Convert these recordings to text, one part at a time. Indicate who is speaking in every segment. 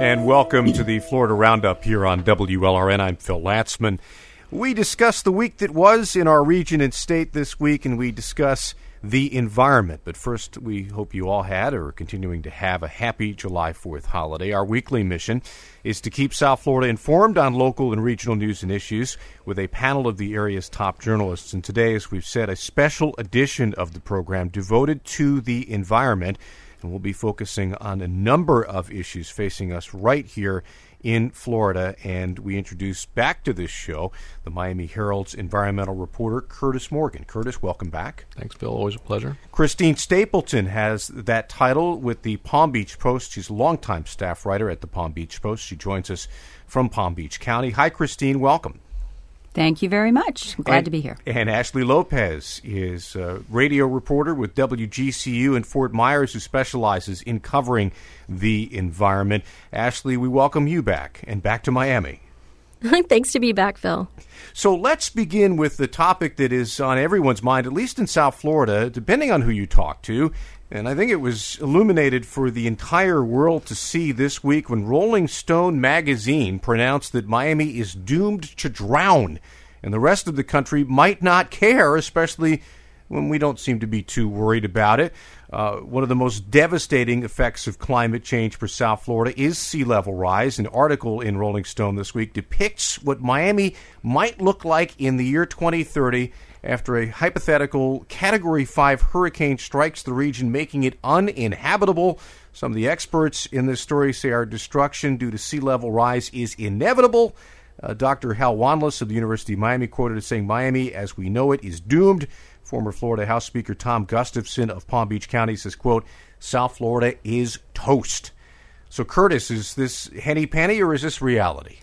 Speaker 1: And welcome to the Florida Roundup here on WLRN. I'm Phil Latzman. We discuss the week that was in our region and state this week, and we discuss the environment. But first, we hope you all had or are continuing to have a happy July 4th holiday. Our weekly mission is to keep South Florida informed on local and regional news and issues with a panel of the area's top journalists. And today, as we've said, a special edition of the program devoted to the environment. And we'll be focusing on a number of issues facing us right here in Florida. And we introduce back to this show the Miami Herald's environmental reporter, Curtis Morgan. Curtis, welcome back.
Speaker 2: Thanks, Phil. Always a pleasure.
Speaker 1: Christine Stapleton has that title with the Palm Beach Post. She's a longtime staff writer at the Palm Beach Post. She joins us from Palm Beach County. Hi, Christine. Welcome.
Speaker 3: Thank you very much. I'm glad to be here.
Speaker 1: And Ashley Lopez is a radio reporter with WGCU in Fort Myers who specializes in covering the environment. Ashley, we welcome you back and back to Miami.
Speaker 4: Thanks to be back, Phil.
Speaker 1: So let's begin with the topic that is on everyone's mind, at least in South Florida, depending on who you talk to. And I think it was illuminated for the entire world to see this week when Rolling Stone magazine pronounced that Miami is doomed to drown, and the rest of the country might not care, especially when we don't seem to be too worried about it. One of the most devastating effects of climate change for South Florida is sea level rise. An article in Rolling Stone this week depicts what Miami might look like in the year 2030 after a hypothetical Category 5 hurricane strikes the region, making it uninhabitable. Some of the experts in this story say our destruction due to sea level rise is inevitable. Dr. Hal Wanless of the University of Miami quoted as saying, "Miami, as we know it, is doomed." Former Florida House Speaker Tom Gustafson of Palm Beach County says, quote, "South Florida is toast." So, Curtis, is this henny-penny or is this reality?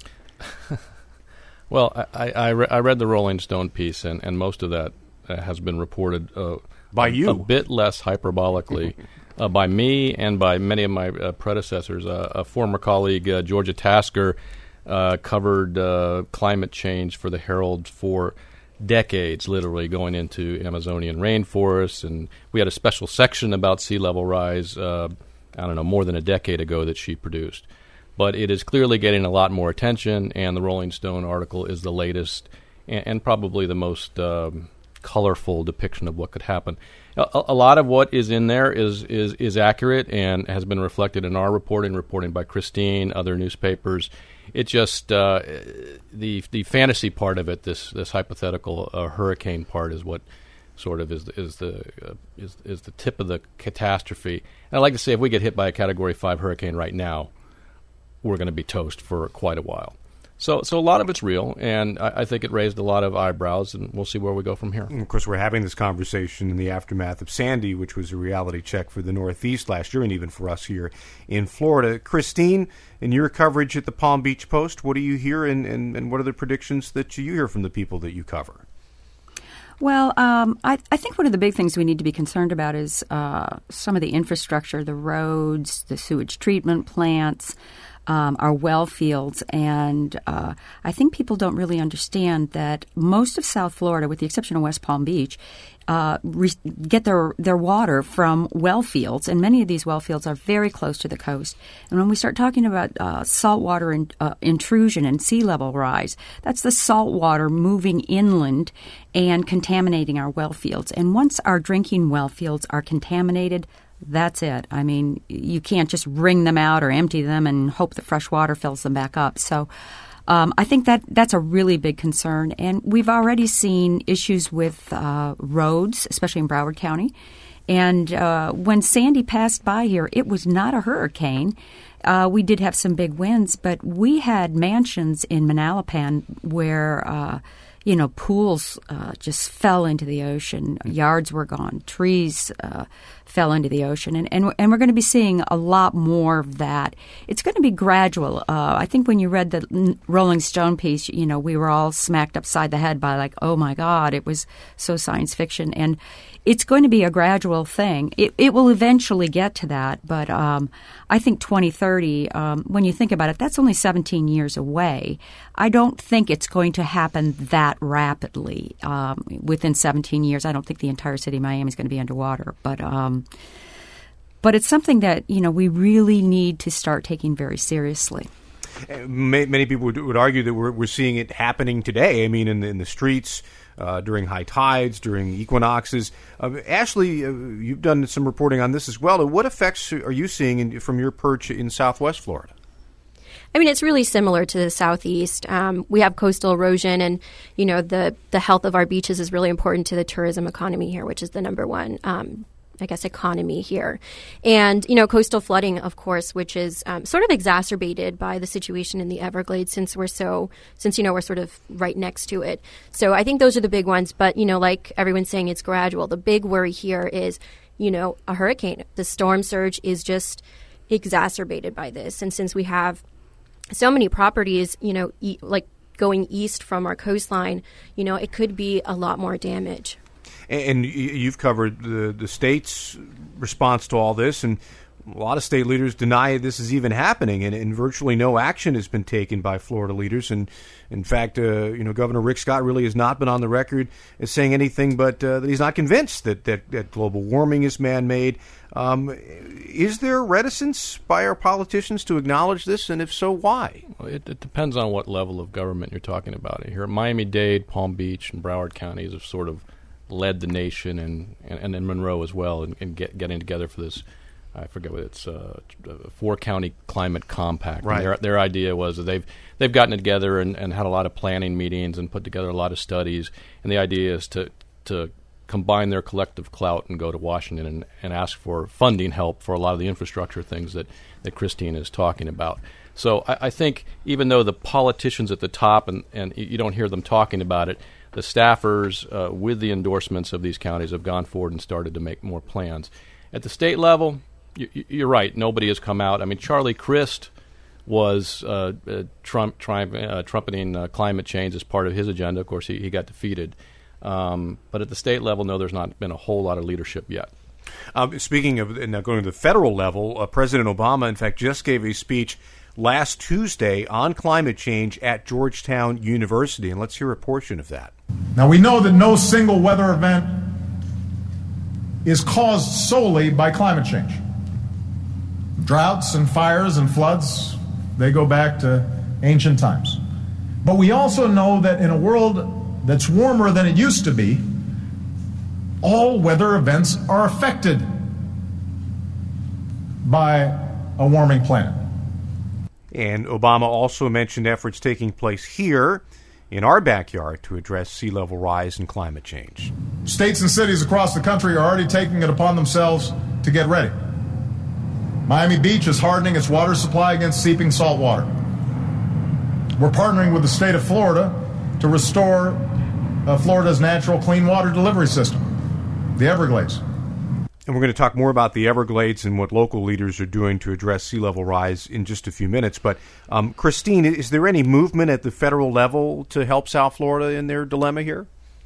Speaker 2: Well, I read the Rolling Stone piece, and most of that has been reported
Speaker 1: by you,
Speaker 2: a bit less hyperbolically by me and by many of my predecessors. A former colleague, Georgia Tasker, covered climate change for the Herald for decades, literally going into Amazonian rainforests, and we had a special section about sea level rise, more than a decade ago that she produced. But it is clearly getting a lot more attention, and the Rolling Stone article is the latest and probably the most colorful depiction of what could happen. A lot of what is in there is accurate and has been reflected in our reporting by Christine, other newspapers. It just the fantasy part of it, this hypothetical hurricane part, is what sort of is the tip of the catastrophe. And I'd like to say if we get hit by a Category 5 hurricane right now, we're going to be toast for quite a while. So a lot of it's real, and I think it raised a lot of eyebrows, and we'll see where we go from here.
Speaker 1: And of course, we're having this conversation in the aftermath of Sandy, which was a reality check for the Northeast last year, and even for us here in Florida. Christine, in your coverage at the Palm Beach Post, what do you hear, and what are the predictions that you hear from the people that you cover?
Speaker 3: Well, I think one of the big things we need to be concerned about is some of the infrastructure, the roads, the sewage treatment plants, our well fields, and I think people don't really understand that most of South Florida, with the exception of West Palm Beach, get their water from well fields, and many of these well fields are very close to the coast. And when we start talking about saltwater intrusion and sea level rise, that's the salt water moving inland and contaminating our well fields. And once our drinking well fields are contaminated, that's it. I mean, you can't just wring them out or empty them and hope that fresh water fills them back up. So I think that's a really big concern. And we've already seen issues with roads, especially in Broward County. And when Sandy passed by here, it was not a hurricane. We did have some big winds, but we had mansions in Manalapan where pools just fell into the ocean. Yards were gone. Trees fell into the ocean. And we're going to be seeing a lot more of that. It's going to be gradual. I think when you read the Rolling Stone piece, we were all smacked upside the head by like, oh, my God, it was so science fiction. And it's going to be a gradual thing. It will eventually get to that. But I think 2030, when you think about it, that's only 17 years away. I don't think it's going to happen that rapidly. Within 17 years, I don't think the entire city of Miami is going to be underwater. But But it's something that, we really need to start taking very seriously.
Speaker 1: Many people would argue that we're seeing it happening today. I mean, in the streets, during high tides, during equinoxes. Ashley, you've done some reporting on this as well. What effects are you seeing from your perch in Southwest Florida?
Speaker 4: I mean, it's really similar to the Southeast. We have coastal erosion, and, the health of our beaches is really important to the tourism economy here, which is the number one economy here. And, coastal flooding, of course, which is sort of exacerbated by the situation in the Everglades since we're sort of right next to it. So I think those are the big ones. But, like everyone's saying, it's gradual. The big worry here is, a hurricane. The storm surge is just exacerbated by this. And since we have so many properties, going east from our coastline, it could be a lot more damage.
Speaker 1: And you've covered the state's response to all this, and a lot of state leaders deny this is even happening, and virtually no action has been taken by Florida leaders. And in fact, Governor Rick Scott really has not been on the record as saying anything but that he's not convinced that global warming is man-made. Is there reticence by our politicians to acknowledge this, and if so, why?
Speaker 2: Well, it depends on what level of government you're talking about. Here at Miami-Dade, Palm Beach, and Broward counties have sort of led the nation, and in Monroe as well, and getting together for this. I forget what it's a 4-county climate compact.
Speaker 1: Right.
Speaker 2: Their idea was that they've gotten together and had a lot of planning meetings and put together a lot of studies. And the idea is to combine their collective clout and go to Washington and ask for funding help for a lot of the infrastructure things that Christine is talking about. So I think even though the politicians at the top and you don't hear them talking about it, the staffers with the endorsements of these counties have gone forward and started to make more plans. At the state level, you're right. Nobody has come out. I mean, Charlie Crist was trumpeting climate change as part of his agenda. Of course, he got defeated. But at the state level, no, there's not been a whole lot of leadership yet.
Speaker 1: Speaking of now going to the federal level, President Obama, in fact, just gave a speech last Tuesday on climate change at Georgetown University. And let's hear a portion of that.
Speaker 5: Now, we know that no single weather event is caused solely by climate change. Droughts and fires and floods, they go back to ancient times. But we also know that in a world that's warmer than it used to be, all weather events are affected by a warming planet.
Speaker 1: And Obama also mentioned efforts taking place here in our backyard to address sea level rise and climate change.
Speaker 5: States and cities across the country are already taking it upon themselves to get ready. Miami Beach is hardening its water supply against seeping salt water. We're partnering with the state of Florida to restore Florida's natural clean water delivery system, the Everglades.
Speaker 1: And we're going to talk more about the Everglades and what local leaders are doing to address sea level rise in just a few minutes. But, Christine, is there any movement at the federal level to help South Florida in their dilemma here?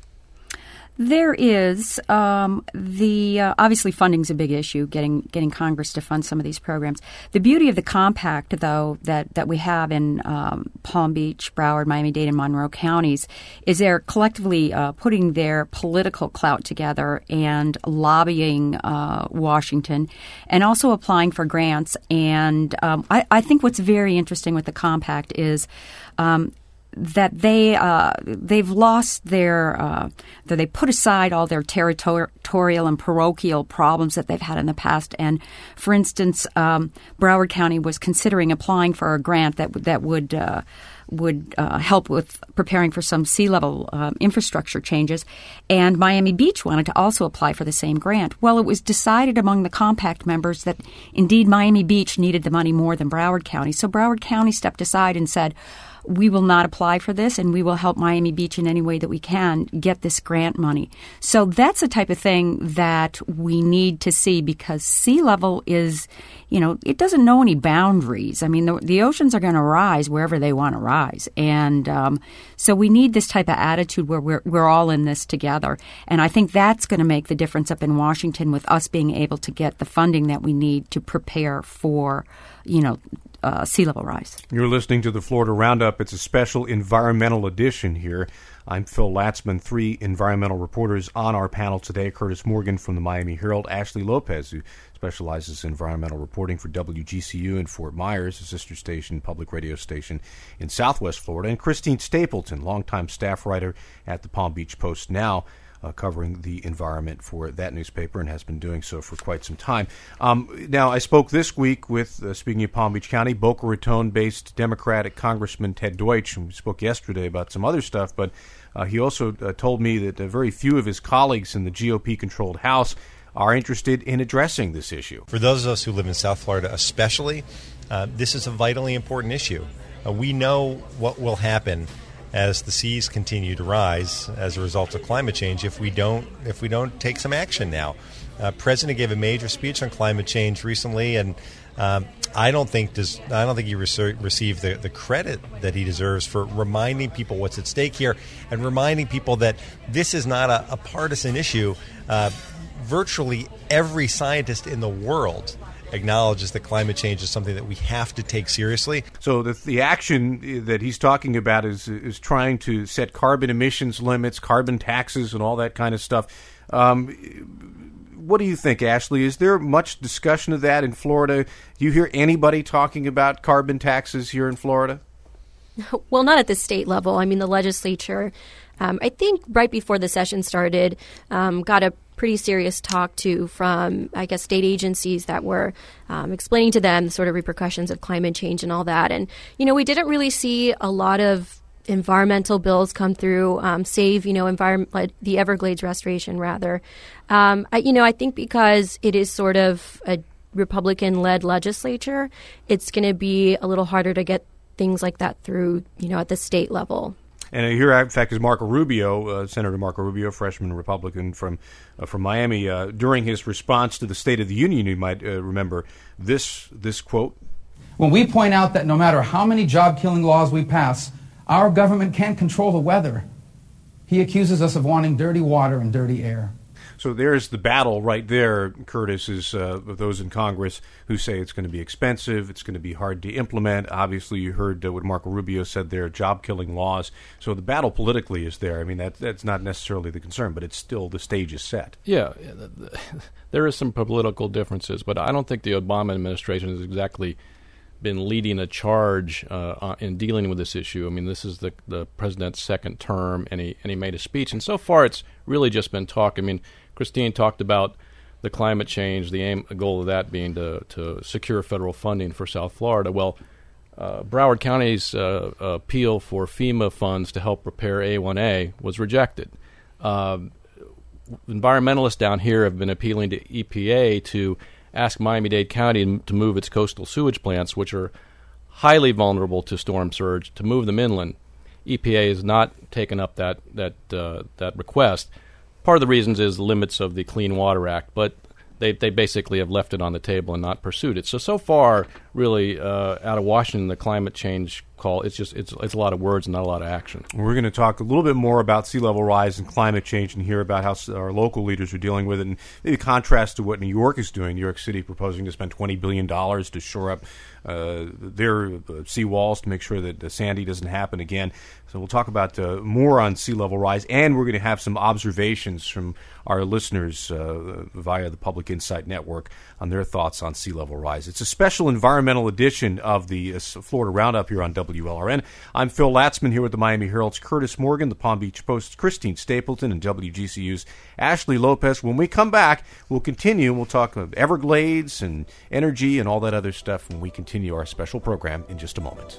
Speaker 3: There is. Obviously funding's a big issue, getting Congress to fund some of these programs. The beauty of the compact, though, that we have in Palm Beach, Broward, Miami-Dade, and Monroe counties is they're collectively putting their political clout together and lobbying Washington and also applying for grants. And I think what's very interesting with the compact is that they've lost that they put aside all their territorial and parochial problems that they've had in the past. And for instance, Broward County was considering applying for a grant that would help with preparing for some sea level infrastructure changes. And Miami Beach wanted to also apply for the same grant. Well, it was decided among the compact members that indeed Miami Beach needed the money more than Broward County. So Broward County stepped aside and said, we will not apply for this, and we will help Miami Beach in any way that we can get this grant money. So that's the type of thing that we need to see, because sea level is, it doesn't know any boundaries. I mean, the oceans are going to rise wherever they want to rise. And so we need this type of attitude where we're all in this together. And I think that's going to make the difference up in Washington with us being able to get the funding that we need to prepare for, sea level rise.
Speaker 1: You're listening to the Florida Roundup. It's a special environmental edition here I'm Phil Latzman. 3 environmental reporters on our panel today: Curtis Morgan from the Miami Herald, Ashley Lopez, who specializes in environmental reporting for WGCU in Fort Myers, a sister station, public radio station in Southwest Florida, and Christine Stapleton, longtime staff writer at the Palm Beach Post, now covering the environment for that newspaper, and has been doing so for quite some time. Now, I spoke this week with, speaking of Palm Beach County, Boca Raton-based Democratic Congressman Ted Deutsch, and we spoke yesterday about some other stuff, but he also told me that very few of his colleagues in the GOP-controlled House are interested in addressing this issue.
Speaker 6: For those of us who live in South Florida especially, this is a vitally important issue. We know what will happen as the seas continue to rise as a result of climate change if we don't take some action now. President gave a major speech on climate change recently, and I don't think he received the credit that he deserves for reminding people what's at stake here and reminding people that this is not a partisan issue. Virtually every scientist in the world acknowledges that climate change is something that we have to take seriously.
Speaker 1: So the action that he's talking about is trying to set carbon emissions limits, carbon taxes, and all that kind of stuff. What do you think, Ashley? Is there much discussion of that in Florida? Do you hear anybody talking about carbon taxes here in Florida?
Speaker 4: Well, not at the state level. I mean, the legislature, I think right before the session started, got a pretty serious talk from, I guess, state agencies that were explaining to them the sort of repercussions of climate change and all that. And, we didn't really see a lot of environmental bills come through, save, the Everglades restoration, rather. I think because it is sort of a Republican-led legislature, it's going to be a little harder to get things like that through, at the state level.
Speaker 1: And here, in fact, is Marco Rubio, Senator Marco Rubio, freshman Republican from Miami. During his response to the State of the Union, you might remember this quote.
Speaker 7: When we point out that no matter how many job-killing laws we pass, our government can't control the weather, he accuses us of wanting dirty water and dirty air.
Speaker 1: So there's the battle right there, Curtis, is of those in Congress who say it's going to be expensive, it's going to be hard to implement. Obviously, you heard what Marco Rubio said there, job-killing laws. So the battle politically is there. I mean, that's not necessarily the concern, but it's still, the stage is set.
Speaker 2: Yeah, there is some political differences, but I don't think the Obama administration has exactly been leading a charge in dealing with this issue. I mean, this is the president's second term, and he made a speech. And so far, it's really just been talk. I mean, Christine talked about the climate change, the goal of that being to secure federal funding for South Florida. Well, Broward County's appeal for FEMA funds to help repair A1A was rejected. Environmentalists down here have been appealing to EPA to ask Miami-Dade County to move its coastal sewage plants, which are highly vulnerable to storm surge, to move them inland. EPA has not taken up that request. Part of the reasons is the limits of the Clean Water Act, but they basically have left it on the table and not pursued it. So far, really, out of Washington, the climate change call, it's a lot of words and not a lot of action.
Speaker 1: We're going to talk a little bit more about sea level rise and climate change and hear about how our local leaders are dealing with it, and maybe contrast to what New York is doing. New York City proposing to spend $20 billion to shore up their seawalls to make sure that Sandy doesn't happen again. So we'll talk about more on sea level rise, and we're going to have some observations from our listeners via the Public Insight Network on their thoughts on sea level rise. It's a special environmental edition of the Florida Roundup here on WLRN. I'm Phil Latzman here with the Miami Herald's Curtis Morgan, the Palm Beach Post's Christine Stapleton, and WGCU's Ashley Lopez. When we come back, we'll continue. We'll talk about Everglades and energy and all that other stuff when we continue our special program in just a moment.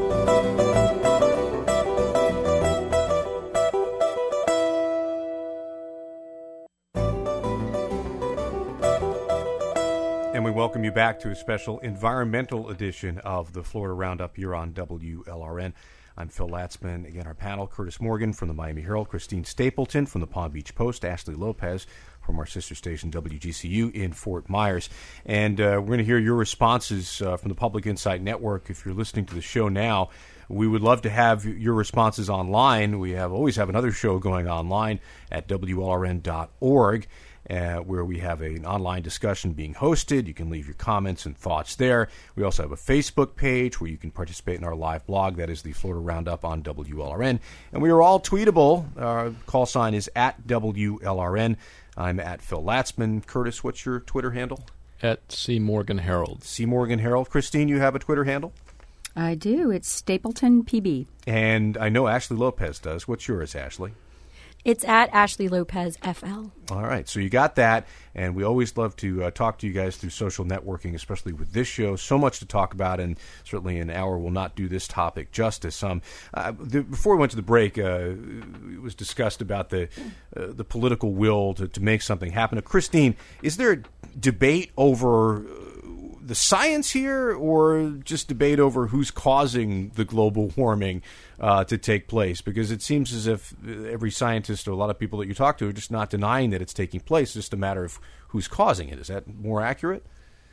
Speaker 1: And we welcome you back to a special environmental edition of the Florida Roundup here on WLRN. I'm Phil Latzman. Again, our panel, Curtis Morgan from the Miami Herald, Christine Stapleton from the Palm Beach Post, Ashley Lopez from our sister station WGCU in Fort Myers. And we're going to hear your responses from the Public Insight Network. If you're listening to the show now, we would love to have your responses online. We always have another show going online at WLRN.org. where we have an online discussion being hosted. You can leave your comments and thoughts there. We also have a Facebook page where you can participate in our live blog. That is the Florida Roundup on WLRN. And we are all tweetable. Our call sign is at WLRN. I'm at Phil Latzman. Curtis, what's your Twitter handle?
Speaker 2: At C. Morgan Herald.
Speaker 1: C. Morgan Herald. Christine, you have a Twitter handle?
Speaker 3: I do. It's Stapleton PB.
Speaker 1: And I know Ashley Lopez does. What's yours, Ashley?
Speaker 4: It's at Ashley Lopez FL.
Speaker 1: All right, so you got that, and we always love to talk to you guys through social networking, especially with this show. So much to talk about, and certainly an hour will not do this topic justice. Before we went to the break, it was discussed about the political will to make something happen. Christine, is there a debate over the science here, or just debate over who's causing the global warming to take place? Because it seems as if every scientist or a lot of people that you talk to are just not denying that it's taking place. It's just a matter of who's causing it. Is that more accurate?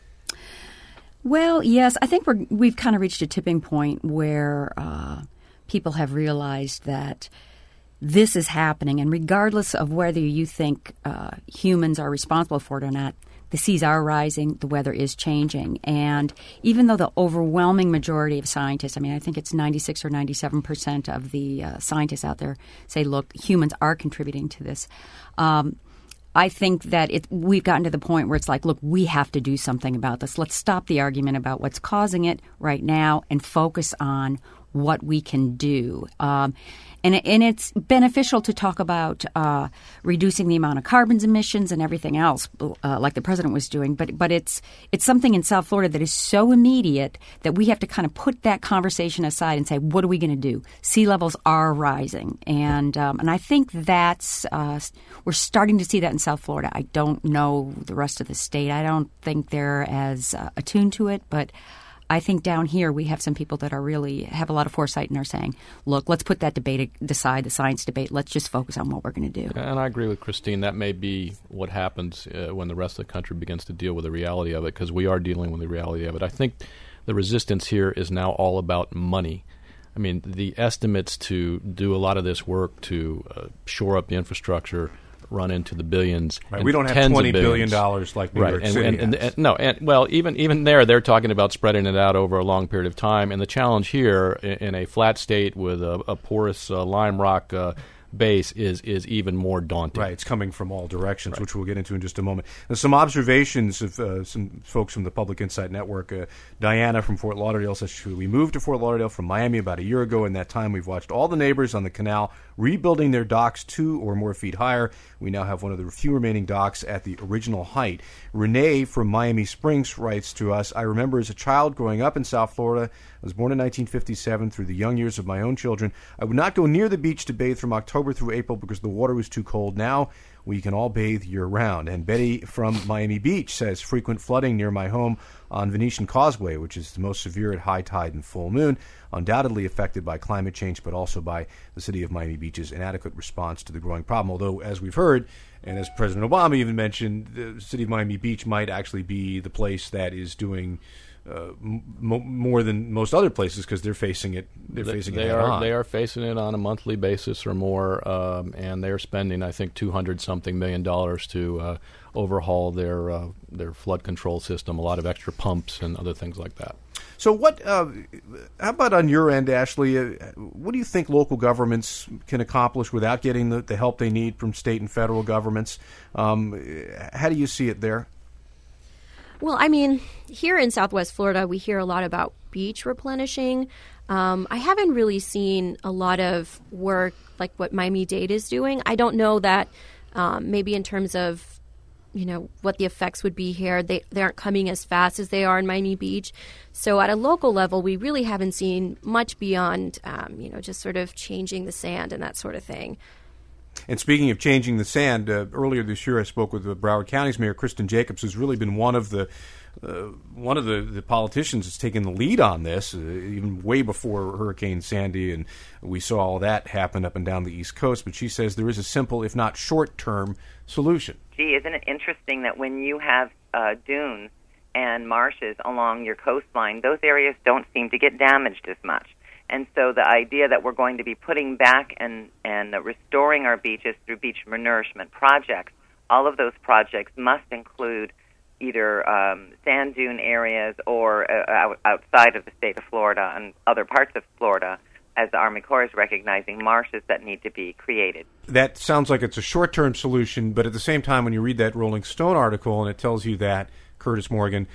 Speaker 3: Well, yes. I think we've kind of reached a tipping point where people have realized that this is happening, and regardless of whether you think humans are responsible for it or not, the seas are rising, the weather is changing. And even though the overwhelming majority of scientists, I think it's 96 or 97% of the scientists out there say, look, humans are contributing to this. I think that we've gotten to the point where it's like, look, we have to do something about this. Let's stop the argument about what's causing it right now and focus on what we can do. And it's beneficial to talk about reducing the amount of carbon emissions and everything else, like the president was doing. But it's something in South Florida that is so immediate that we have to kind of put that conversation aside and say, what are we going to do? Sea levels are rising, and I think that's we're starting to see that in South Florida. I don't know the rest of the state. I don't think they're as attuned to it, but I think down here we have some people that are really have a lot of foresight and are saying, look, let's put that debate aside, the science debate. Let's just focus on what we're going to do.
Speaker 2: And I agree with Christine. That may be what happens when the rest of the country begins to deal with the reality of it, because we are dealing with the reality of it. I think the resistance here is now all about money. The estimates to do a lot of this work to shore up the infrastructure run into the billions.
Speaker 1: Right. We don't have $20 billion like New York City. Even there, they're talking about spreading it out over a long period of time. And the challenge here in a flat state with a porous lime rock base is even more daunting. Right, it's coming from all directions, right, which we'll get into in just a moment. Now, some observations of some folks from the Public Insight Network. Diana from Fort Lauderdale says, we moved to Fort Lauderdale from Miami about a year ago. In that time, we've watched all the neighbors on the canal rebuilding their docks 2 or more feet higher. We now have one of the few remaining docks at the original height. Renee from Miami Springs writes to us, I remember as a child growing up in South Florida. I was born in 1957. Through the young years of my own children, I would not go near the beach to bathe from October through April because the water was too cold. Now we can all bathe year-round. And Betty from Miami Beach says, frequent flooding near my home on Venetian Causeway, which is the most severe at high tide and full moon, undoubtedly affected by climate change, but also by the city of Miami Beach's inadequate response to the growing problem. Although, as we've heard, and as President Obama even mentioned, the city of Miami Beach might actually be the place that is doing more than most other places because they're facing it. They
Speaker 2: are facing it on a monthly basis or more, and they're spending, I think, $200-something million to overhaul their flood control system. A lot of extra pumps and other things like that.
Speaker 1: So, what? How about on your end, Ashley? What do you think local governments can accomplish without getting the help they need from state and federal governments? How do you see it there?
Speaker 4: Well, here in Southwest Florida, we hear a lot about beach replenishing. I haven't really seen a lot of work like what Miami-Dade is doing. I don't know that maybe in terms of, what the effects would be here. They aren't coming as fast as they are in Miami Beach. So at a local level, we really haven't seen much beyond, just sort of changing the sand and that sort of thing.
Speaker 1: And speaking of changing the sand, earlier this year I spoke with Broward County's Mayor Kristen Jacobs, who's really been one of the politicians that's taken the lead on this, even way before Hurricane Sandy, and we saw all that happen up and down the East Coast. But she says there is a simple, if not short-term, solution.
Speaker 8: Gee, isn't it interesting that when you have dunes and marshes along your coastline, those areas don't seem to get damaged as much. And so the idea that we're going to be putting back and restoring our beaches through beach renourishment projects all of those projects must include either sand dune areas or outside of the state of Florida and other parts of Florida, as the Army Corps is recognizing marshes that need to be created.
Speaker 1: That sounds like it's a short-term solution, but at the same time, when you read that Rolling Stone article and it tells you that, Curtis Morgan,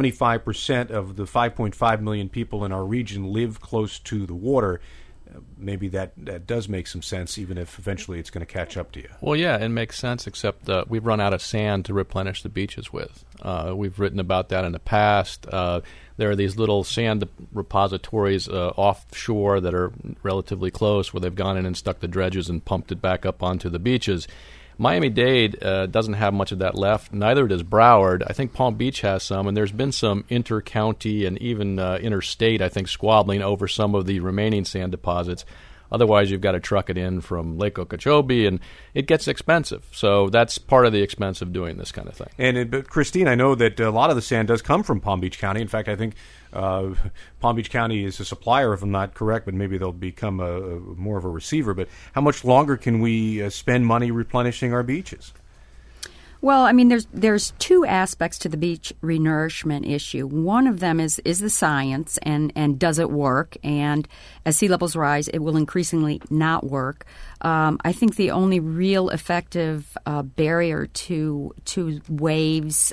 Speaker 1: 75% of the 5.5 million people in our region live close to the water, maybe that does make some sense, even if eventually it's going to catch up to you.
Speaker 2: Well, yeah, it makes sense, except we've run out of sand to replenish the beaches with. We've written about that in the past. There are these little sand repositories offshore that are relatively close where they've gone in and stuck the dredges and pumped it back up onto the beaches. Miami-Dade doesn't have much of that left. Neither does Broward. I think Palm Beach has some, and there's been some inter-county and even interstate, I think, squabbling over some of the remaining sand deposits. Otherwise, you've got to truck it in from Lake Okeechobee, and it gets expensive. So that's part of the expense of doing this kind of thing.
Speaker 1: And Christine, I know that a lot of the sand does come from Palm Beach County. In fact, I think Palm Beach County is a supplier, if I'm not correct, but maybe they'll become more of a receiver. But how much longer can we spend money replenishing our beaches?
Speaker 3: Well, I mean, there's two aspects to the beach renourishment issue. One of them is the science and does it work? And as sea levels rise, it will increasingly not work. I think the only real effective barrier to waves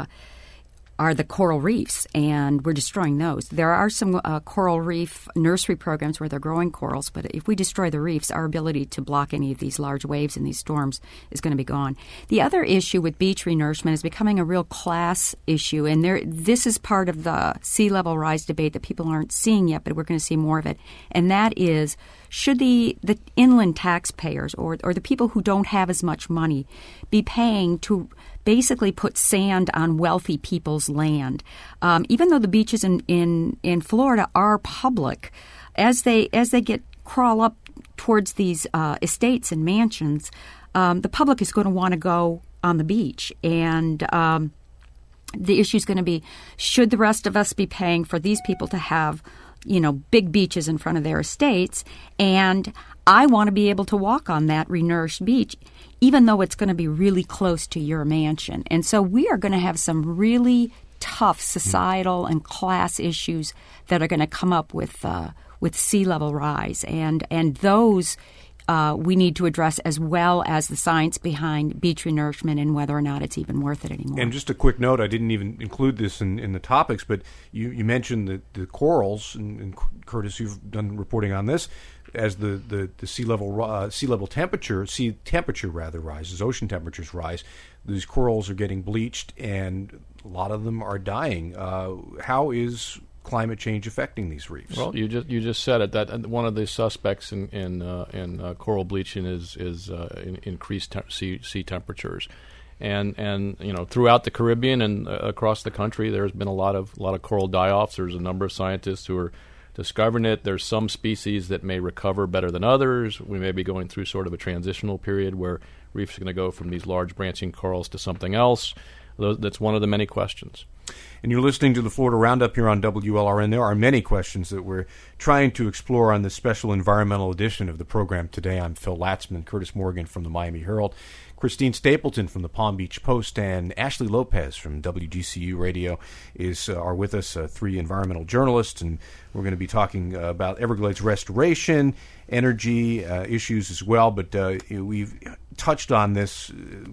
Speaker 3: are the coral reefs, and we're destroying those. There are some coral reef nursery programs where they're growing corals, but if we destroy the reefs, our ability to block any of these large waves and these storms is going to be gone. The other issue with beach renourishment is becoming a real class issue, and this is part of the sea level rise debate that people aren't seeing yet, but we're going to see more of it, and that is, should the inland taxpayers or the people who don't have as much money be paying to basically put sand on wealthy people's land? Even though the beaches in Florida are public, as they crawl up towards these estates and mansions, the public is going to want to go on the beach. And the issue is going to be, should the rest of us be paying for these people to have big beaches in front of their estates, and I want to be able to walk on that renourished beach, even though it's going to be really close to your mansion. And so we are going to have some really tough societal and class issues that are going to come up with sea level rise, and those we need to address, as well as the science behind beach renourishment and whether or not it's even worth it anymore.
Speaker 1: And just a quick note, I didn't even include this in the topics, but you mentioned the corals, and Curtis, you've done reporting on this. As the sea temperature rises, ocean temperatures rise, these corals are getting bleached, and a lot of them are dying. How is climate change affecting these reefs? Well,
Speaker 2: you just said it. That one of the suspects in coral bleaching is increased sea temperatures, and throughout the Caribbean and across the country, there's been a lot of coral die-offs. There's a number of scientists who are discovering it. There's some species that may recover better than others. We may be going through sort of a transitional period where reefs are going to go from these large branching corals to something else. That's one of the many questions.
Speaker 1: And you're listening to the Florida Roundup here on WLRN. There are many questions that we're trying to explore on this special environmental edition of the program today. I'm Phil Latzman, Curtis Morgan from the Miami Herald, Christine Stapleton from the Palm Beach Post, and Ashley Lopez from WGCU Radio are with us, three environmental journalists, and we're going to be talking about Everglades restoration, energy issues as well. But we've touched on this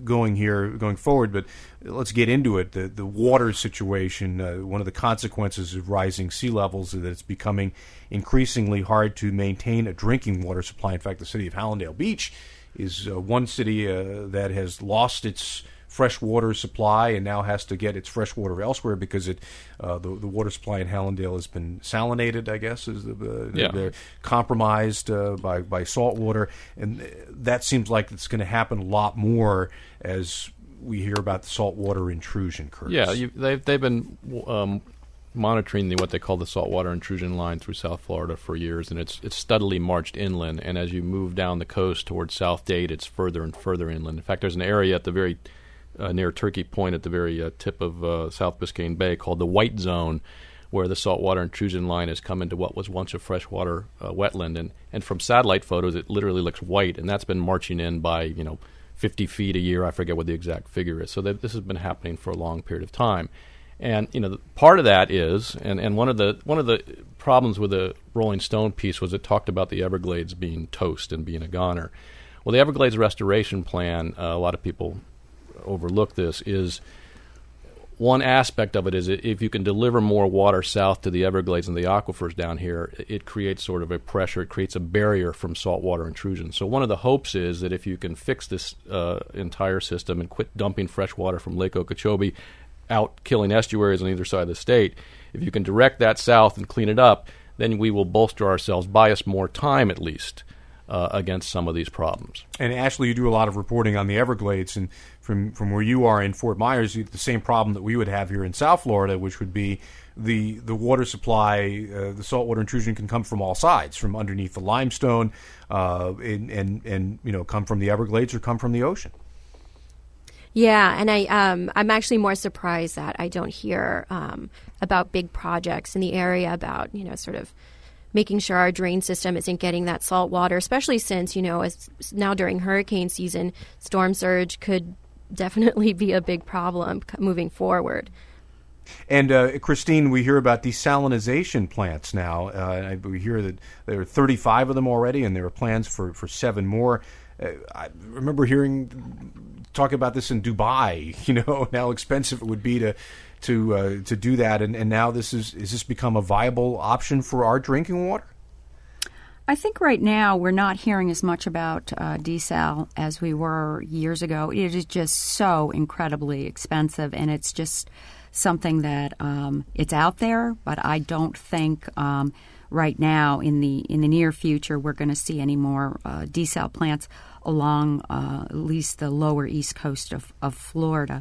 Speaker 1: going forward, but let's get into it. The water situation, one of the consequences of rising sea levels is that it's becoming increasingly hard to maintain a drinking water supply. In fact, the city of Hallandale Beach is one city that has lost its fresh water supply and now has to get its fresh water elsewhere because the water supply in Hallandale has been salinated, I guess, they're compromised by salt water, and that seems like it's going to happen a lot more as we hear about the saltwater intrusion, Curtis.
Speaker 2: Yeah, they've been monitoring what they call the saltwater intrusion line through South Florida for years, and it's steadily marched inland. And as you move down the coast towards South Dade, it's further and further inland. In fact, there's an area at the very near Turkey Point at the very tip of South Biscayne Bay called the White Zone, where the saltwater intrusion line has come into what was once a freshwater wetland. And from satellite photos, it literally looks white, and that's been marching in by 50 feet a year. I forget what the exact figure is. So this has been happening for a long period of time. And part of that is, and one of the problems with the Rolling Stone piece was it talked about the Everglades being toast and being a goner. Well, the Everglades Restoration Plan, a lot of people overlook this, is one aspect of it is if you can deliver more water south to the Everglades and the aquifers down here, it creates sort of a pressure, it creates a barrier from saltwater intrusion. So one of the hopes is that if you can fix this entire system and quit dumping fresh water from Lake Okeechobee out killing estuaries on either side of the state, if you can direct that south and clean it up, then we will bolster ourselves, buy us more time at least, against some of these problems.
Speaker 1: And Ashley, you do a lot of reporting on the Everglades, and from where you are in Fort Myers, you have the same problem that we would have here in South Florida, which would be the water supply, the saltwater intrusion can come from all sides, from underneath the limestone, and come from the Everglades or come from the ocean.
Speaker 4: Yeah, and I'm actually more surprised that I don't hear about big projects in the area, about sort of making sure our drain system isn't getting that salt water, especially since as now during hurricane season, storm surge could definitely be a big problem moving forward.
Speaker 1: And Christine, we hear about desalinization plants now. We hear that there are 35 of them already, and there are plans for 7 more. I remember talking about this in Dubai, how expensive it would be to do that, and now is this become a viable option for our drinking water?
Speaker 3: I think right now we're not hearing as much about desal as we were years ago. It is just so incredibly expensive, and it's just something that it's out there, but I don't think right now in the near future we're going to see any more desal plants along at least the lower east coast of Florida.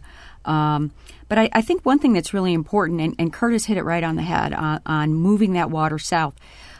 Speaker 3: But I think one thing that's really important, and Curtis hit it right on the head, on moving that water south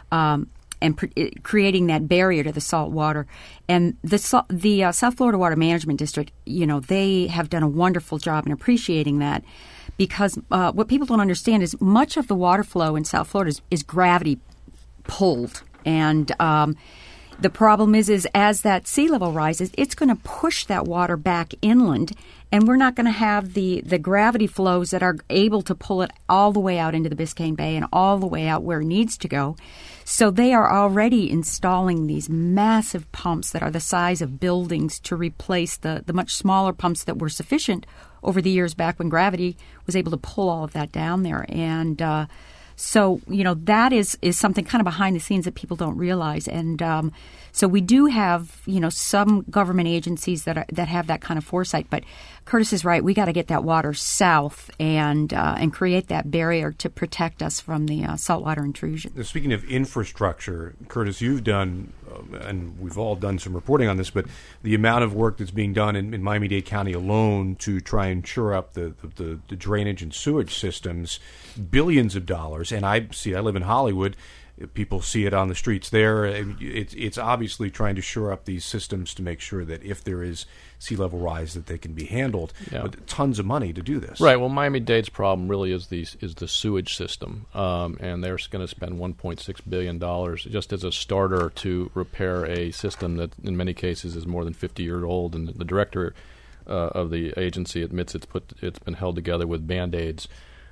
Speaker 3: and creating that barrier to the salt water. And the South Florida Water Management District, they have done a wonderful job in appreciating that, because what people don't understand is much of the water flow in South Florida is gravity pulled. And the problem is as that sea level rises, it's going to push that water back inland, and we're not going to have the gravity flows that are able to pull it all the way out into the Biscayne Bay and all the way out where it needs to go. So they are already installing these massive pumps that are the size of buildings to replace the much smaller pumps that were sufficient over the years back when gravity was able to pull all of that down there. And so, that is something kind of behind the scenes that people don't realize. And so we do have, some government agencies that have that kind of foresight. But Curtis is right. We got to get that water south and create that barrier to protect us from the saltwater intrusion.
Speaker 1: Speaking of infrastructure, Curtis, you've done, and we've all done some reporting on this, but the amount of work that's being done in Miami-Dade County alone to try and shore up the drainage and sewage systems, billions of dollars. And I live in Hollywood. People see it on the streets there. It's obviously trying to shore up these systems to make sure that if there is sea level rise, that they can be handled. Yeah. But tons of money to do this.
Speaker 2: Right. Well, Miami-Dade's problem really is the sewage system, and they're going to spend $1.6 billion just as a starter to repair a system that in many cases is more than 50 years old. And the director of the agency admits it's been held together with Band-Aids.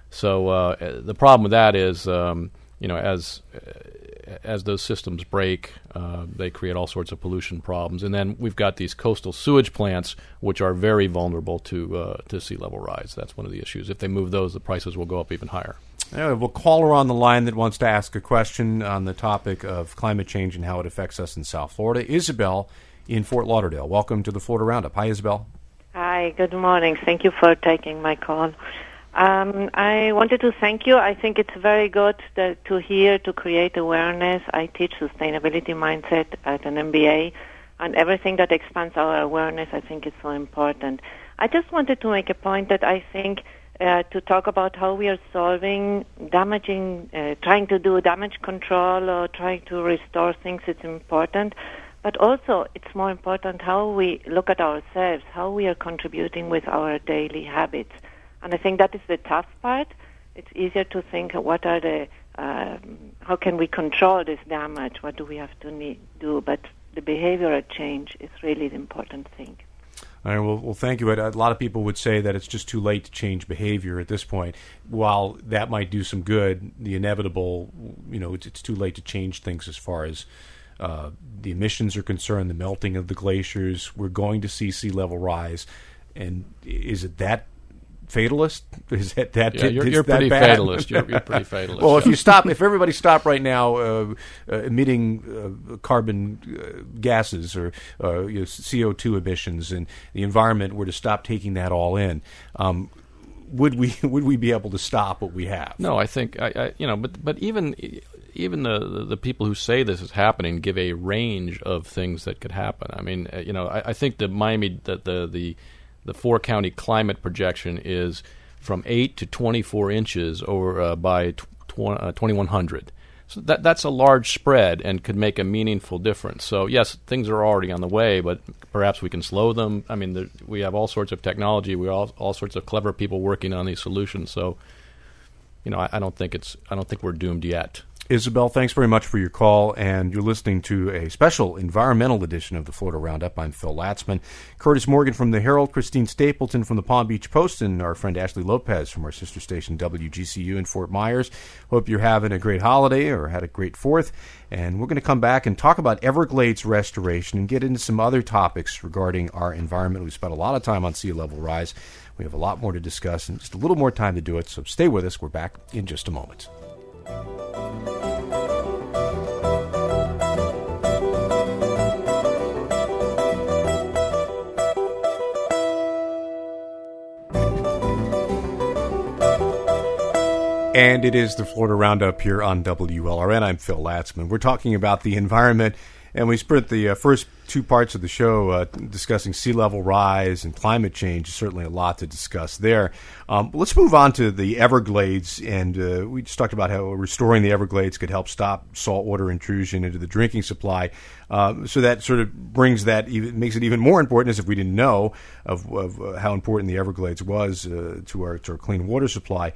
Speaker 2: So the problem with that is, as those systems break, they create all sorts of pollution problems. And then we've got these coastal sewage plants, which are very vulnerable to sea level rise. That's one of the issues. If they move those, the prices will go up even higher.
Speaker 1: We'll have a caller on the line that wants to ask a question on the topic of climate change and how it affects us in South Florida. Isabel in Fort Lauderdale. Welcome to the Florida Roundup. Hi, Isabel.
Speaker 9: Hi, good morning. Thank you for taking my call. I wanted to thank you. I think it's very good to create awareness. I teach sustainability mindset at an MBA, and everything that expands our awareness, I think is so important. I just wanted to make a point that I think to talk about how we are solving trying to do damage control or trying to restore things, it's important. But also, it's more important how we look at ourselves, how we are contributing with our daily habits. And I think that is the tough part. It's easier to think what are how can we control this damage? What do we have to do? But the behavioral change is really the important thing.
Speaker 1: All right, well, thank you. A lot of people would say that it's just too late to change behavior at this point. While that might do some good, the inevitable, it's too late to change things as far as the emissions are concerned, the melting of the glaciers. We're going to see sea level rise. And is it that fatalist? Is that
Speaker 2: you're pretty
Speaker 1: bad?
Speaker 2: Fatalist. You're pretty fatalist.
Speaker 1: Well, if everybody stopped right now emitting carbon gases or CO2 emissions, and the environment were to stop taking that all in, would we be able to stop what we have?
Speaker 2: No, I think but even the people who say this is happening give a range of things that could happen. I mean, I think the Miami the 4-county climate projection is from 8 to 24 inches over by 2100. So that's a large spread and could make a meaningful difference. So yes, things are already on the way, but perhaps we can slow them. I mean, we have all sorts of technology. We have all sorts of clever people working on these solutions. So, I don't think we're doomed yet.
Speaker 1: Isabel, thanks very much for your call, and you're listening to a special environmental edition of the Florida Roundup. I'm Phil Latzman. Curtis Morgan from the Herald, Christine Stapleton from the Palm Beach Post, and our friend Ashley Lopez from our sister station WGCU in Fort Myers. Hope you're having a great holiday or had a great 4th, and we're going to come back and talk about Everglades restoration and get into some other topics regarding our environment. We've spent a lot of time on sea level rise. We have a lot more to discuss and just a little more time to do it, so stay with us. We're back in just a moment. And it is the Florida Roundup here on WLRN. I'm Phil Latzman. We're talking about the environment, and we spent the first 2 parts of the show discussing sea level rise and climate change. Certainly a lot to discuss there. Let's move on to the Everglades, and we just talked about how restoring the Everglades could help stop saltwater intrusion into the drinking supply. So that sort of brings makes it even more important, as if we didn't know of how important the Everglades was to our clean water supply.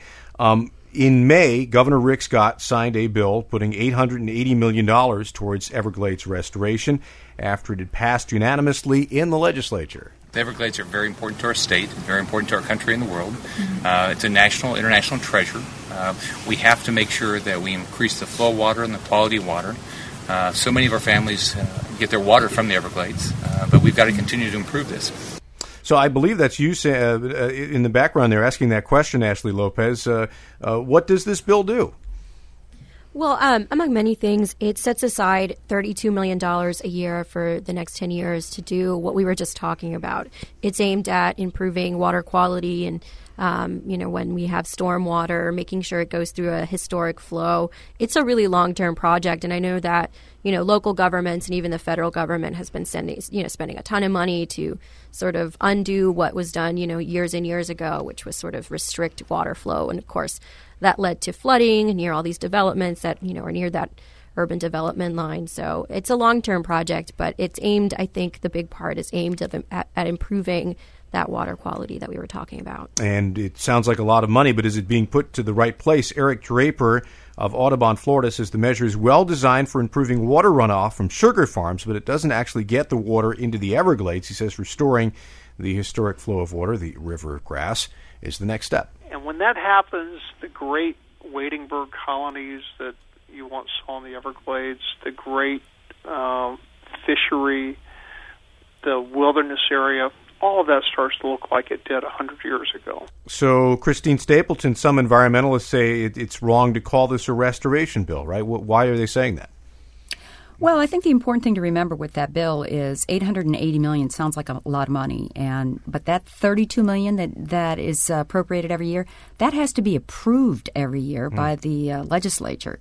Speaker 1: In May, Governor Rick Scott signed a bill putting $880 million towards Everglades restoration after it had passed unanimously in the legislature.
Speaker 10: The Everglades are very important to our state, very important to our country and the world. It's a international treasure. We have to make sure that we increase the flow of water and the quality of water. So many of our families get their water from the Everglades, but we've got to continue to improve this.
Speaker 1: So I believe that's you in the background there asking that question, Ashley Lopez. What does this bill do?
Speaker 4: Well, among many things, it sets aside $32 million a year for the next 10 years to do what we were just talking about. It's aimed at improving water quality and, when we have storm water, making sure it goes through a historic flow. It's a really long-term project, and I know that, local governments and even the federal government has been spending a ton of money to sort of undo what was done, years and years ago, which was sort of restrict water flow. And, of course, that led to flooding near all these developments that, are near that urban development line. So it's a long-term project, but it's aimed, I think the big part is aimed at improving that water quality that we were talking about.
Speaker 1: And it sounds like a lot of money, but is it being put to the right place? Eric Draper of Audubon, Florida, says the measure is well designed for improving water runoff from sugar farms, but it doesn't actually get the water into the Everglades. He says restoring the historic flow of water, the river grass, is the next step.
Speaker 11: And when that happens, the great wading-bird colonies that you once saw in the Everglades, the great fishery, the wilderness area, all of that starts to look like it did 100 years ago.
Speaker 1: So, Christine Stapleton, some environmentalists say it's wrong to call this a restoration bill, right? Why are they saying that?
Speaker 3: Well, I think the important thing to remember with that bill is $880 million sounds like a lot of money, but that $32 million that is appropriated every year, that has to be approved every year by the legislature.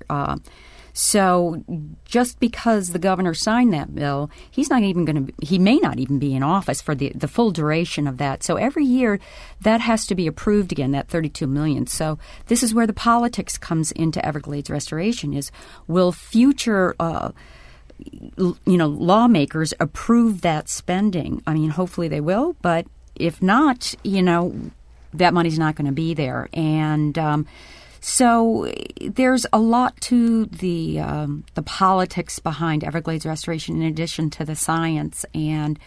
Speaker 3: So just because the governor signed that bill, he may not even be in office for the full duration of that. So every year that has to be approved again, that $32 million. So this is where the politics comes into Everglades restoration is, will future lawmakers approve that spending? I mean, hopefully they will, but if not, that money's not going to be there. And so there's a lot to the politics behind Everglades restoration in addition to the science. And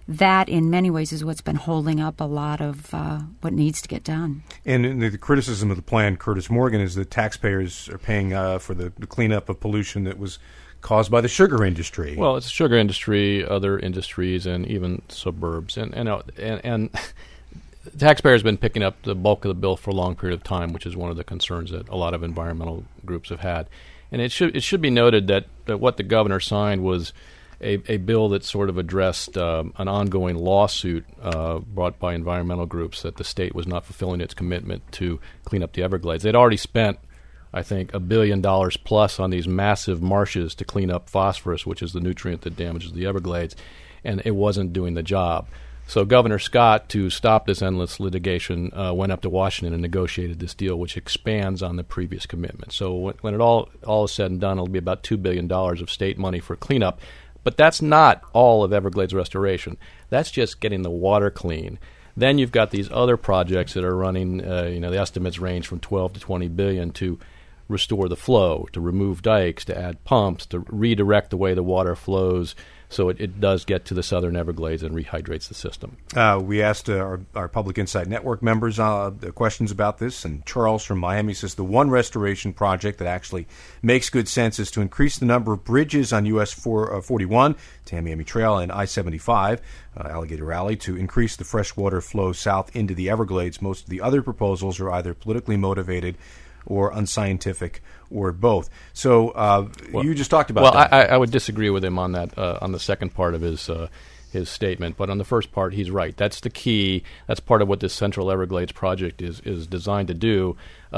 Speaker 3: that in many ways is what's been holding up a lot of what needs to get done.
Speaker 1: And the criticism of the plan, Curtis Morgan, is that taxpayers are paying for the cleanup of pollution that was caused by the sugar industry.
Speaker 2: Well, it's the sugar industry, other industries, and even suburbs. And the taxpayers have been picking up the bulk of the bill for a long period of time, which is one of the concerns that a lot of environmental groups have had. And it should be noted that what the governor signed was a bill that sort of addressed an ongoing lawsuit brought by environmental groups that the state was not fulfilling its commitment to clean up the Everglades. They'd already spent, I think, $1 billion plus on these massive marshes to clean up phosphorus, which is the nutrient that damages the Everglades, and it wasn't doing the job. So Governor Scott, to stop this endless litigation, went up to Washington and negotiated this deal, which expands on the previous commitment. So when it all is said and done, it'll be about $2 billion of state money for cleanup. But that's not all of Everglades restoration. That's just getting the water clean. Then you've got these other projects that are running, the estimates range from 12 to 20 billion to restore the flow, to remove dikes, to add pumps, to redirect the way the water flows so it does get to the southern Everglades and rehydrates the system.
Speaker 1: We asked our Public Insight Network members questions about this, and Charles from Miami says the one restoration project that actually makes good sense is to increase the number of bridges on US 41, Tamiami Trail, and I-75, Alligator Alley, to increase the freshwater flow south into the Everglades. Most of the other proposals are either politically motivated or unscientific, or both. So you just talked about that.
Speaker 2: Well, I would disagree with him on that, on the second part of his statement. But on the first part, he's right. That's the key. That's part of what this Central Everglades project is designed to do.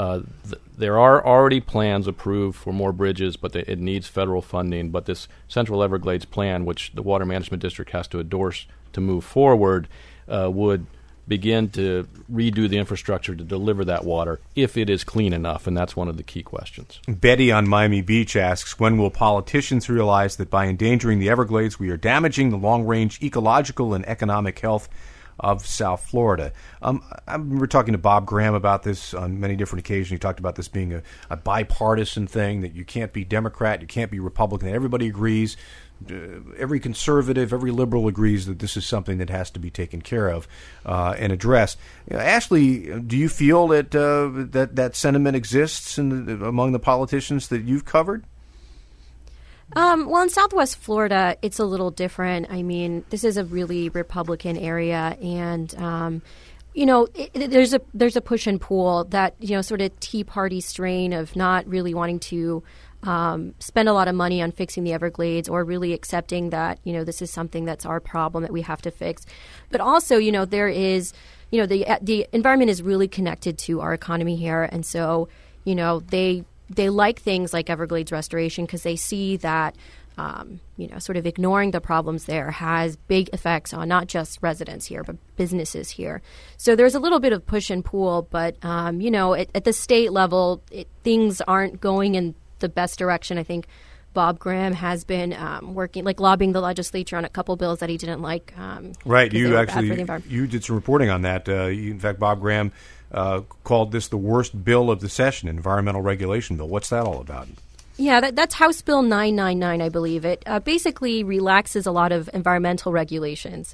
Speaker 2: There are already plans approved for more bridges, but it needs federal funding. But this Central Everglades plan, which the Water Management District has to endorse to move forward, would begin to redo the infrastructure to deliver that water if it is clean enough, and that's one of the key questions.
Speaker 1: Betty on Miami Beach asks, when will politicians realize that by endangering the Everglades, we are damaging the long-range ecological and economic health of South Florida? I remember talking to Bob Graham about this on many different occasions. He talked about this being a bipartisan thing, that you can't be Democrat, you can't be Republican, that everybody agrees. Every conservative, every liberal agrees that this is something that has to be taken care of and addressed. Ashley, do you feel that that sentiment exists among the politicians that you've covered?
Speaker 4: Well, in Southwest Florida, it's a little different. I mean, this is a really Republican area, and there's a push and pull, that sort of Tea Party strain of not really wanting to spend a lot of money on fixing the Everglades, or really accepting that this is something that's our problem that we have to fix. But also, there is the environment is really connected to our economy here, and so they like things like Everglades restoration because they see that sort of ignoring the problems there has big effects on not just residents here, but businesses here. So there's a little bit of push and pull, but at the state level, things aren't going in the best direction. I think Bob Graham has been working, lobbying the legislature on a couple bills that he didn't like.
Speaker 1: Right. You did some reporting on that. In fact, Bob Graham called this the worst bill of the session, environmental regulation bill. What's that all about?
Speaker 4: Yeah, that's House Bill 999, I believe. It basically relaxes a lot of environmental regulations.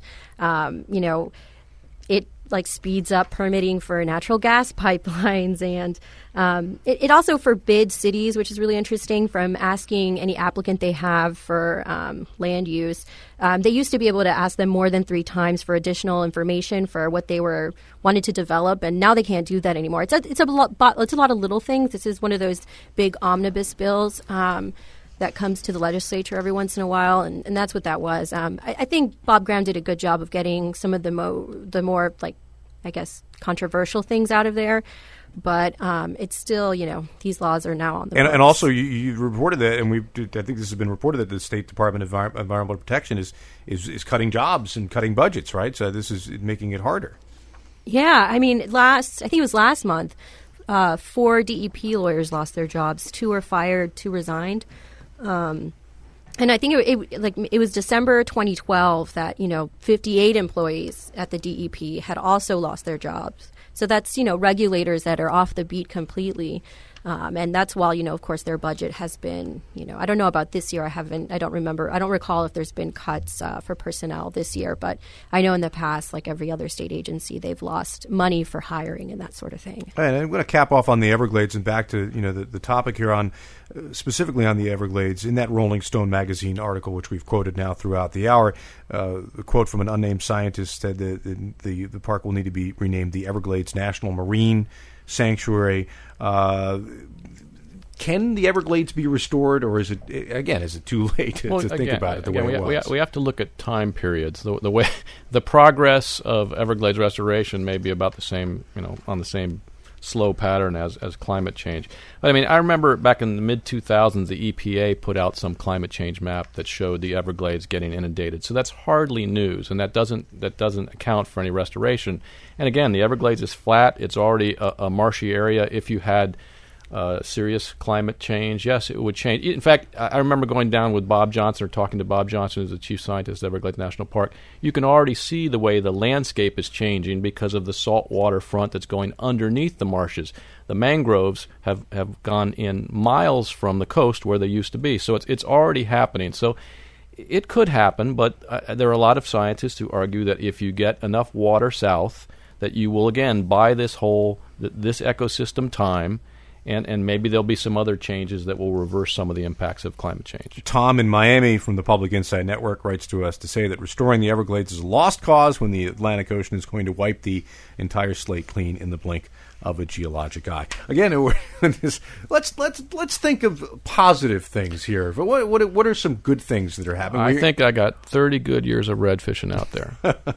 Speaker 4: It speeds up permitting for natural gas pipelines, and it also forbids cities, which is really interesting, from asking any applicant they have for land use. They used to be able to ask them more than 3 times for additional information for what they wanted to develop, and now they can't do that anymore. It's a lot of little things. This is one of those big omnibus bills that comes to the legislature every once in a while, and that's what that was. I think Bob Graham did a good job of getting some of the more controversial things out of there. But it's still, these laws are now on the books.
Speaker 1: And also, you reported that, and I think this has been reported, that the State Department of Environmental Protection is cutting jobs and cutting budgets, right? So this is making it harder.
Speaker 4: Yeah, I mean, I think it was last month, 4 DEP lawyers lost their jobs. 2 were fired, 2 resigned. And I think it was December 2012 that 58 employees at the DEP had also lost their jobs. So that's regulators that are off the beat completely. And that's while, of course, their budget has been, I don't know about this year. I don't recall if there's been cuts for personnel this year, but I know in the past, like every other state agency, they've lost money for hiring and that sort of thing.
Speaker 1: All right, I'm going to cap off on the Everglades and back to, the topic here on, specifically on the Everglades. In that Rolling Stone magazine article, which we've quoted now throughout the hour, a quote from an unnamed scientist said that the park will need to be renamed the Everglades National Marine Sanctuary. Can the Everglades be restored, or is it too late to think about it the way it was?
Speaker 2: We have to look at time periods. The way the progress of Everglades restoration may be about the same, on the same slow pattern as climate change. But I remember back in the mid-2000s, the EPA put out some climate change map that showed the Everglades getting inundated. So that's hardly news, and that doesn't account for any restoration. And again, the Everglades is flat. It's already a marshy area. If you had serious climate change, yes, it would change. In fact, I remember going down with Bob Johnson, or talking to Bob Johnson, who's the chief scientist at Everglades National Park. You can already see the way the landscape is changing because of the salt water front that's going underneath the marshes. The mangroves have gone in miles from the coast where they used to be, so it's already happening. So it could happen, but there are a lot of scientists who argue that if you get enough water south, that you will again buy this ecosystem time. And maybe there'll be some other changes that will reverse some of the impacts of climate change.
Speaker 1: Tom in Miami from the Public Insight Network writes to us to say that restoring the Everglades is a lost cause when the Atlantic Ocean is going to wipe the entire slate clean in the blink of a geologic eye. Again, let's think of positive things here. But what are some good things that are happening?
Speaker 2: I think I got 30 good years of red fishing out there.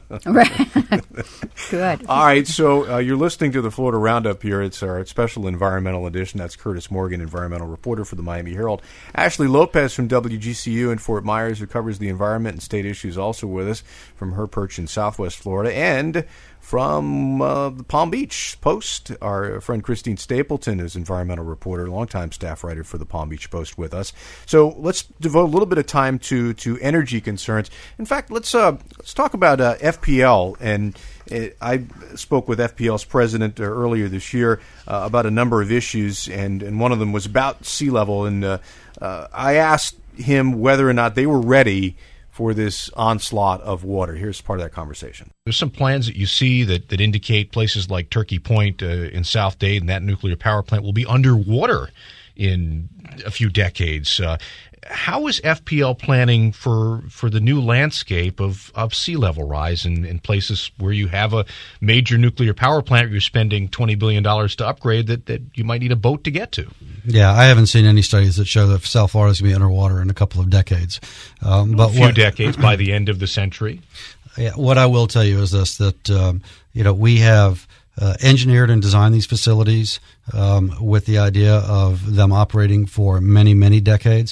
Speaker 3: Good.
Speaker 1: All right, so you're listening to the Florida Roundup here. It's our special environmental edition. That's Curtis Morgan, environmental reporter for the Miami Herald. Ashley Lopez from WGCU in Fort Myers, who covers the environment and state issues, also with us from her perch in Southwest Florida. And from the Palm Beach Post, our friend Christine Stapleton is environmental reporter, longtime staff writer for the Palm Beach Post with us. So let's devote a little bit of time to energy concerns. In fact, let's talk about FPL. And I spoke with FPL's president earlier this year about a number of issues, and one of them was about sea level. And I asked him whether or not they were ready for this onslaught of water. Here's part of that conversation.
Speaker 12: There's some plans that you see that indicate places like Turkey Point in South Dade and that nuclear power plant will be underwater in a few decades. How is FPL planning for the new landscape of sea level rise in places where you have a major nuclear power plant you're spending $20 billion to upgrade that you might need a boat to get to?
Speaker 13: Yeah, I haven't seen any studies that show that South Florida is going to be underwater in a couple of decades.
Speaker 12: But a few decades by the end of the century.
Speaker 13: Yeah, what I will tell you is this, that we have engineered and designed these facilities with the idea of them operating for many, many decades.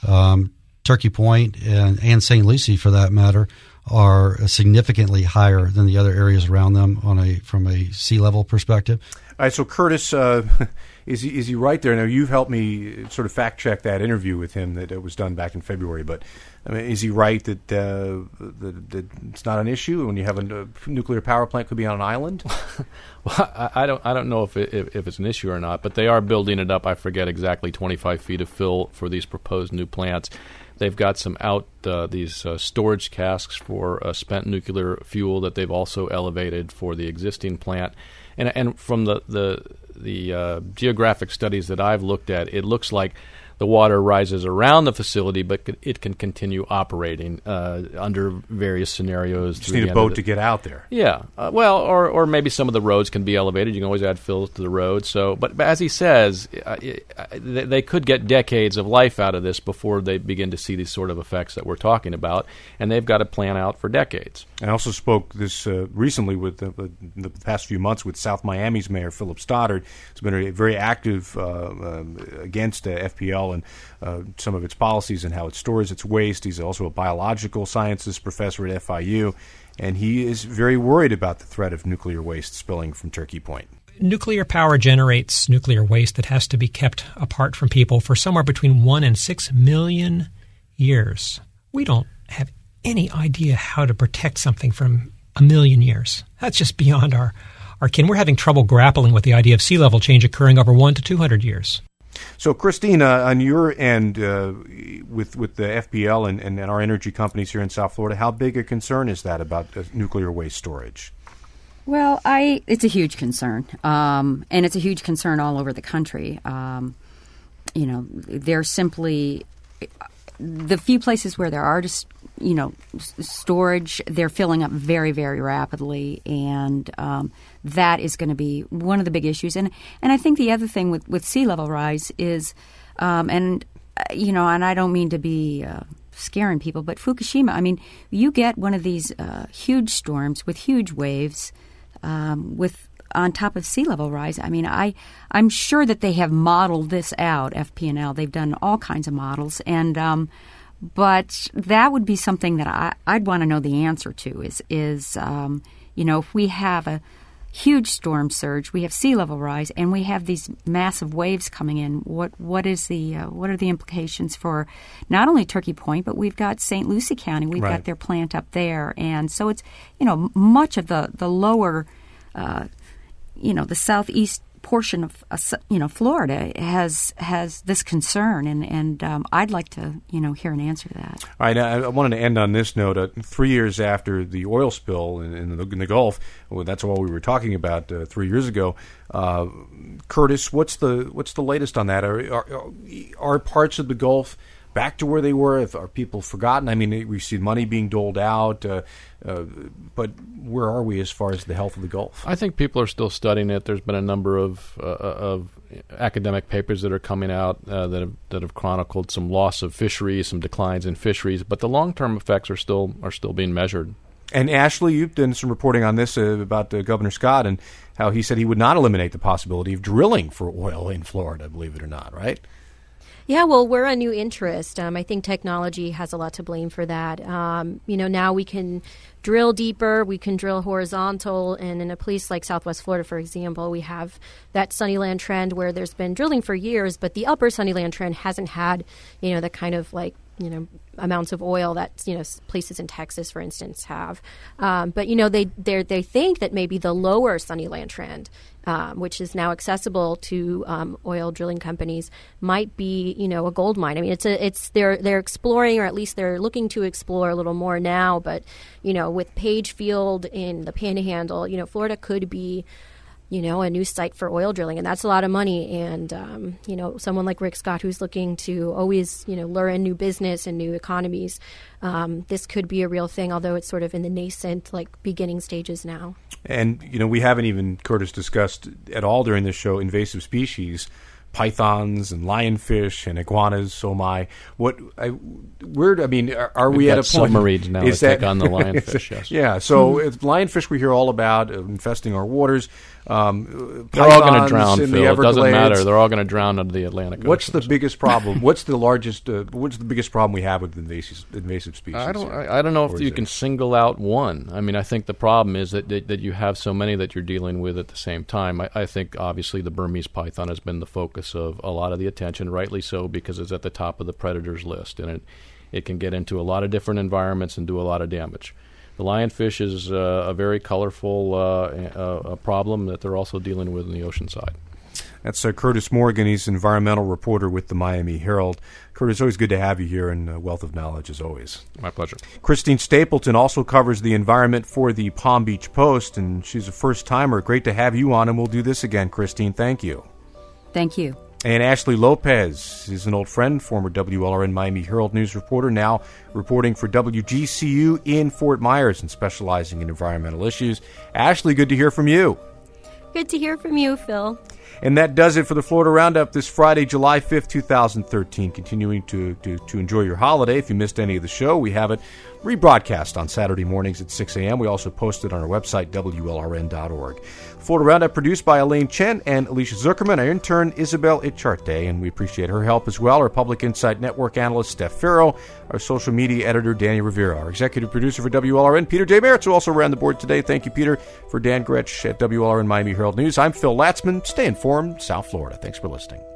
Speaker 13: Turkey Point and St. Lucie, for that matter, are significantly higher than the other areas around them from a sea level perspective.
Speaker 1: All right, so Curtis, is he right there? Now, you've helped me sort of fact check that interview with him that was done back in February, but is he right that that it's not an issue when you have a nuclear power plant could be on an island?
Speaker 2: Well, I don't know if it's an issue or not, but they are building it up. I forget exactly 25 feet of fill for these proposed new plants. They've got some these storage casks for spent nuclear fuel that they've also elevated for the existing plant. And from the geographic studies that I've looked at, it looks like the water rises around the facility, but it can continue operating under various scenarios.
Speaker 1: Just need a boat to get out there.
Speaker 2: Yeah, or maybe some of the roads can be elevated. You can always add fills to the road. So, but as he says, they could get decades of life out of this before they begin to see these sort of effects that we're talking about, and they've got to plan out for decades.
Speaker 1: I also spoke this recently with the past few months with South Miami's Mayor Philip Stoddard. He's been very active against FPL and some of its policies and how it stores its waste. He's also a biological sciences professor at FIU, and he is very worried about the threat of nuclear waste spilling from Turkey Point.
Speaker 14: Nuclear power generates nuclear waste that has to be kept apart from people for somewhere between 1 and 6 million years. We don't have any idea how to protect something from 1 million years. That's just beyond our kin. We're having trouble grappling with the idea of sea level change occurring over 100 to 200 years.
Speaker 1: So, Christine, on your end, with the FPL and our energy companies here in South Florida, how big a concern is that about nuclear waste storage?
Speaker 3: Well, it's a huge concern, and it's a huge concern all over the country. There's simply the few places where there are just storage, they're filling up very, very rapidly, and that is going to be one of the big issues. And I think the other thing with sea level rise is, and I don't mean to be scaring people, but Fukushima, I mean, you get one of these huge storms with huge waves on top of sea level rise. I mean, I'm sure that they have modeled this out, FP&L. They've done all kinds of models, and but that would be something that I'd want to know the answer to. Is if we have a huge storm surge, we have sea level rise, and we have these massive waves coming in, what are the implications for not only Turkey Point, but we've got St. Lucie County. We've got their plant up there, and so it's much of the lower. The southeast portion of Florida has this concern, and I'd like to hear an answer to that.
Speaker 1: All right, I wanted to end on this note. 3 years after the oil spill in the Gulf, that's all we were talking about 3 years ago. Curtis, what's the latest on that? Are parts of the Gulf back to where they were? Are people forgotten? I mean, we see money being doled out, but where are we as far as the health of the Gulf?
Speaker 2: I think people are still studying it. There's been a number of academic papers that are coming out that have chronicled some loss of fisheries, some declines in fisheries, but the long-term effects are still being measured.
Speaker 1: And Ashley, you've done some reporting on this about Governor Scott and how he said he would not eliminate the possibility of drilling for oil in Florida, believe it or not, right?
Speaker 4: Yeah, well, we're a new interest. I think technology has a lot to blame for that. Now we can drill deeper, we can drill horizontal, and in a place like Southwest Florida, for example, we have that Sunnyland Trend where there's been drilling for years, but the upper Sunnyland Trend hasn't had, the kind of amounts of oil that places in Texas, for instance, have. But they think that maybe the lower Sunnyland Trend, which is now accessible to oil drilling companies, might be a gold mine. I mean, they're exploring, or at least they're looking to explore a little more now. But with Page Field in the Panhandle, Florida could be a new site for oil drilling, and that's a lot of money. And, someone like Rick Scott, who's looking to always, lure in new business and new economies, this could be a real thing, although it's sort of in the nascent, beginning stages now. And,
Speaker 1: we haven't even, Curtis, discussed at all during this show invasive species, pythons and lionfish and iguanas. Oh my! Are we at a point?
Speaker 2: Submarines now that take on the lionfish? Yes.
Speaker 1: Yeah. So lionfish we hear all about infesting our waters.
Speaker 2: They're all going to drown, Phil. It doesn't matter. They're all going to drown under the Atlantic Ocean.
Speaker 1: What's the biggest problem? What's the biggest problem we have with invasive species?
Speaker 2: I don't know if you can single out one. I mean, I think the problem is that you have so many that you're dealing with at the same time. I think obviously the Burmese python has been the focus of a lot of the attention, rightly so, because it's at the top of the predators list, and it can get into a lot of different environments and do a lot of damage. The lionfish is a very colorful problem that they're also dealing with in the ocean side.
Speaker 1: That's Curtis Morgan. He's an environmental reporter with the Miami Herald. Curtis, always good to have you here, and wealth of knowledge as always.
Speaker 2: My pleasure.
Speaker 1: Christine Stapleton also covers the environment for the Palm Beach Post, and she's a first-timer. Great to have you on, and we'll do this again, Christine. Thank you.
Speaker 3: Thank you.
Speaker 1: And Ashley Lopez is an old friend, former WLRN Miami Herald News reporter, now reporting for WGCU in Fort Myers and specializing in environmental issues. Ashley, good to hear from you.
Speaker 4: Good to hear from you, Phil.
Speaker 1: And that does it for the Florida Roundup this Friday, July 5th, 2013. Continuing to enjoy your holiday. If you missed any of the show, we have it rebroadcast on Saturday mornings at 6 a.m. We also post it on our website, WLRN.org. Florida Roundup produced by Elaine Chen and Alicia Zuckerman. Our intern, Isabel Icharte, and we appreciate her help as well. Our Public Insight Network analyst, Steph Farrow. Our social media editor, Danny Rivera. Our executive producer for WLRN, Peter J. Merritt, who also ran the board today. Thank you, Peter. For Dan Gretsch at WLRN Miami Herald News, I'm Phil Latzman. Stay informed, South Florida. Thanks for listening.